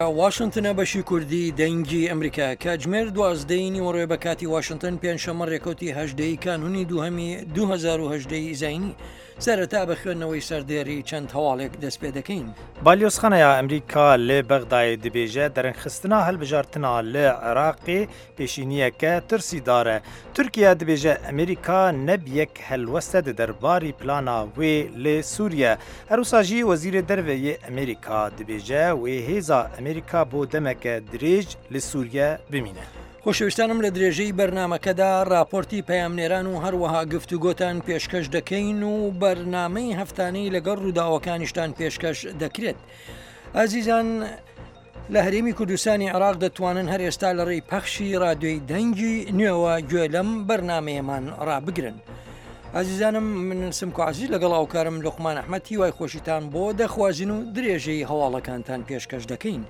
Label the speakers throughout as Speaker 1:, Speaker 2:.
Speaker 1: واشنتنە بەشی کوردی دەنگی ئەمریکا کاتژمێر 12 نیوەڕۆی بە کاتی واشنتن پێنجشەممە ڕێکەوتی هەژدەی کانونی دووهەمی 2010 زینی سەرەتا بە خوێندنەوەی سەردێری چەند هەواڵێک دەست پێ دەکەین.
Speaker 2: بالیۆزخانەیە ئەمریکا لێ بەغدای دەبێژە دەرەنخستنا هەڵبژارتنا لە عێراقی پێشینیەکە ترسی دارە. تورکیا دەبێژە ئەمریکا نەبیەک هەلوەستە دەرباری پلانا وێ لێ سووریە. هەروساژی وەزیرە دەرەوەیە ئەمریکا دەبێژە وێ هێزا ئەمریکا بۆ دەمەکە درێژ لە سووریە بمینە.
Speaker 1: خۆشەویستانم لە درێژەی بەرنمەکەدا راپۆرتی پەیامنێران و هەروەها گفتوگۆتان پێشکەش دەکەین و بەرنامەی هەفتانەی لەگەڵ ڕووداوەکانیشتان پێشکەش دەکرێت. ئازیزان لە هەرێمی کوردستانی عێراق دەتوانن هەر ئێستا لە ڕێی پەخشی رادیۆی دەنگی نوێوە گوێ لەم بەرنمەیەمان ڕابگرن. ئازیزانم من سمکو عزیز لەگەڵ ئاوکارم لوقمان ئەحمەد هیوای خۆشیتان بۆ دەخوازین و درێژەی هەواڵەکانتان پێشکەش دەکەین.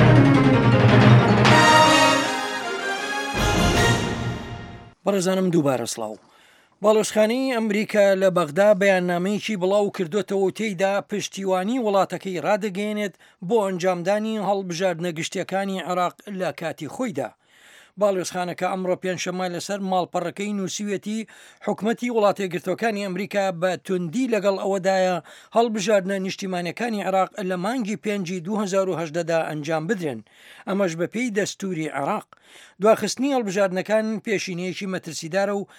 Speaker 1: بەڕێزانم دووبارە سڵاو. باڵۆزخانەی ئەمریکا لە بەغدا بەیاننامەیەکی بڵاو کردوێتەوە و تێیدا پشتیوانی وڵاتەکەی ڕادەگەێنێت بۆ ئەنجامدانی هەڵبژاردنە گشتیەکانی عێراق لە کاتی خۆیدا. باڵێزخانەکە ئەمڕۆ پێنجشەممە لەسەر ماڵپەڕەکەی نووسویەتی حکومەتی وڵاتە گرتوەکانی ئەمریکا بە توندی لەگەڵ ئەوەدایە هەڵبژاردنە نیشتیمانیەکانی عێراق لە مانگی 2010دا ئەنجام بدرێن. ئەمەش بەپێی دەستوری عێراق. دواخستنی هەڵبژاردنەکان پێشینەیەکی مەترسیدارە و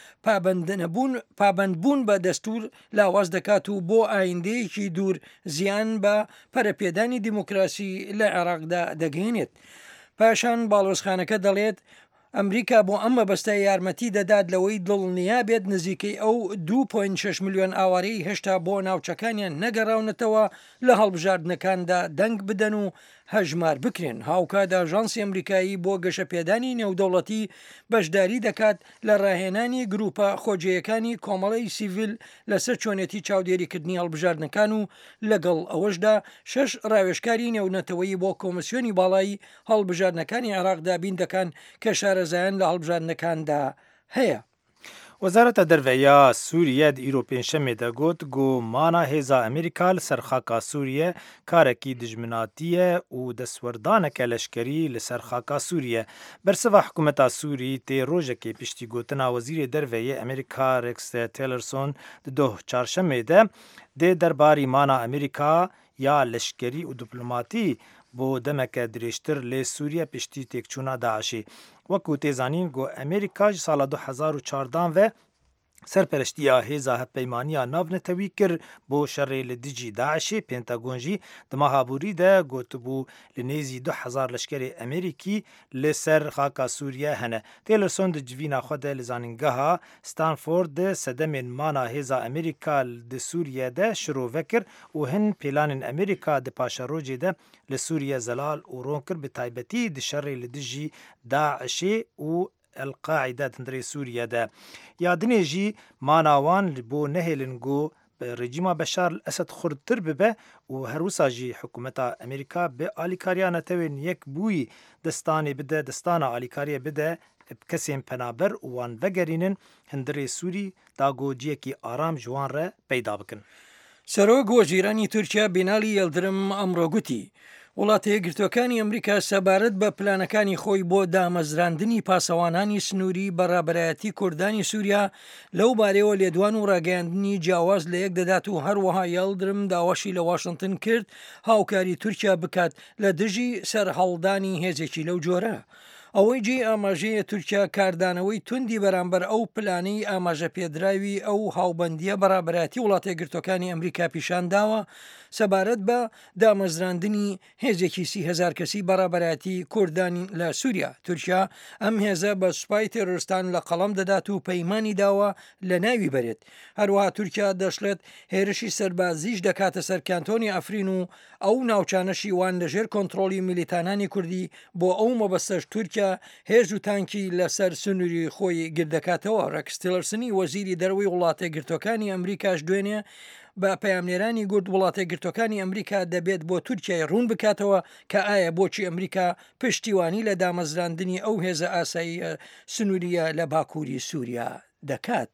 Speaker 1: پابندبوون بە دەستور لاواز دەکات و بۆ ئایندەیەکی دوور زیان بە پەرەپێدانی دیموکراسی لە عێراقدا دەگەێنێت. پاشان باڵۆزخانەکە دەڵێت ئەمریکا بۆ ئەمە بەستای یارمەتی دەدات لەوەی دڵنیا بێت نزیکەی ئەو 2.6 ملیۆن ئاوارەی هێشتا بۆ ناوچەکانیان نەگەڕاونەتەوە لە هەڵبژاردنەکاندا دەنگ بدەن و هەژمار بکرێن. هاوکات ئاژانسی ئەمریکایی بۆ گەشەپێدانی نێودەوڵەتی بەشداری دەکات لە ڕاهێنانی گروپە خۆجیەکانی کۆمەڵی سیڤیل لەسەر چۆنێتی چاودێریکردنی هەڵبژاردنەکان و لەگەڵ ئەوەشدا 6 ڕاوێژکاری نێونەتەوەی بۆ کۆمسیۆنی باڵایی هەڵبژاردنەکانی عێراقدا بین دەکەن کە شارەزایان لە هەڵبژاردنەکاندا هەیە.
Speaker 2: وەزارەتە دەرڤەیە سووریە ئیرۆ پێنجشەمێ دەگوت گومانە هێزا ئەمریکا لەسەر خاکا سووریە کارێکی دژمناتیە و دەسوەردانەکە لەشکەری لەسەر خاکا سووریە. بەرسەڤە حکوومەتا سووری تێ ڕۆژێکی پشتی گوتنا وەزیرێ دەرڤەیە ئەمریکا ڕێکس تێلەرسۆن دۆ چارشەمێدە دێ دەرباری مانە ئەمریکا یا لەشکەری و دیپلۆماتی بۆ دەمەکە درێژتر لێ سووریە پشتی تێکچوونا داعشی. وەکو تێزانین گۆ ئەمریکاژ ساڵە 2014 ve سەرپەرشتیە هێزا هەپەیمانیە ناونەتەوی کرد بۆ شەڕێ لە دژی داعشی پێنتاگۆنژی دمەهابووریدا گوتبوو لە نێزی 2000 لەشکری ئەمریکی لەسەر خاکا سووریە هەنە. تێلەرسۆن دجڤینا خۆدە لە زانینگەها ستانفۆرد سەدەمێن مانا هێزا ئەمریکا لە سووریەدا شرۆڤە کرد و هەن پێلانن ئەمریکا دە پاشەڕۆژێدا لە سووریە زەلال و ڕۆن کرد بە تایبەتی دشەڕێ لە دژی داعشی و القاعدە تندرێ سووریەدا. یادنێژی ماناوان بۆ نەهێلنگۆ ڕێجیما بەشار ئەسەد خوردتر ببە و هەروساژی حکوومەتا ئەمریکا بە ئالیکاریانەتەوێن یەک بووی دەستانی بدە دەستانە ئالیکاریە بدە کەسێن پەنابەر وان vەگەرینن هەندرێ سووری داگۆجیەکی ئارام جوانڕە پەیدا بکەن.
Speaker 1: سەرۆک وەزیرانی تورکیا بینالی یەلدرم ئەمڕۆ گوتی وڵاتە یەکگرتوەکانی ئەمریکا سەبارەت بە پلانەکانی خۆی بۆ دامەزراندنی پاسەوانانی سنووری بەڕابەرایەتی کوردانی سووریا لەو بارەوە لێدوان و ڕاگەاندنی جیاواز لە یەک دەدات و هەروەها یەلدرم داواشی لە واشنتن کرد هاوکاری تورکیا بکات لە دژی سەرهەڵدانی هێزێکی لەو جۆرە. ئەوەی جێ ئاماژەیە تورکیا کاردانەوەی توندی بەرامبەر ئەو پلانەی ئاماژە پێدراوی ئەو هاوبەندیە بەڕابەتی وڵاتە یەکگرتوەکانی ئەمریکا پیشان داوە سەبارەت بە دامەزراندنی هێزێکی 30,000 کەسی بەڕابەتی کوردانی لە سووریا. تورکیا ئەم هێزە بە سوپای تێرۆریستان لە قەڵەم دەدات و پەیمانی داوە لە ناوی بەرێت. هەروەها تورکیا دەشڵێت هێرشی سەربازیش دەکاتە سەر کانتۆنی ئەفرین و ئەو ناوچانەشی وان لەژێر کۆنتترۆلی میلیتانانی کوردی بۆ ئەو مەبەستەش تورکیا هێز و تانکی لەسەر سنووری خۆی گردەکاتەوە. ڕێکس تیلەرسنی وەزیری دەرەوەی وڵاتە یەکگرتوەکانی ئەمریکاش دوێنێ بە پەیامنێرانی گورد وڵاتە یەکگرتوەکانی ئەمریکا دەبێت بۆ تورکیای ڕوون بکاتەوە کە ئایا بۆچی ئەمریکا پشتیوانی لە دامەزراندنی ئەو هێزە ئاسایی سنووریە لە باکووری سووریا دەکات.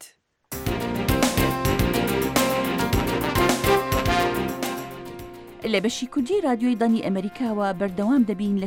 Speaker 3: لە بەشی کوردی رادیۆی دانی ئەمریکاوە بەردەوام دەبین لە